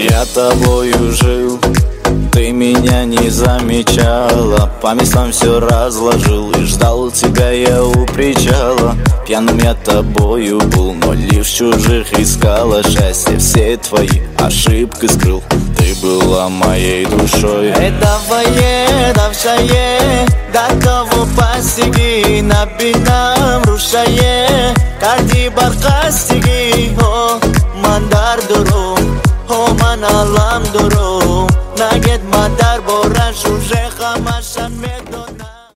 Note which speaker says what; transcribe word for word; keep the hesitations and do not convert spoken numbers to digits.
Speaker 1: Я тобою жил, ты меня не замечала. По местам все разложил и ждал тебя я у причала. Пьяным я тобою был, но лишь чужих искала счастье. Все твои ошибки скрыл, ты была моей душой.
Speaker 2: Эдавае, давшае, до того постиги, набинам рушае, карди баркастиги, о, мандар дуру, о, маналам дуру, нагет мадар бораш уже хамашан мед.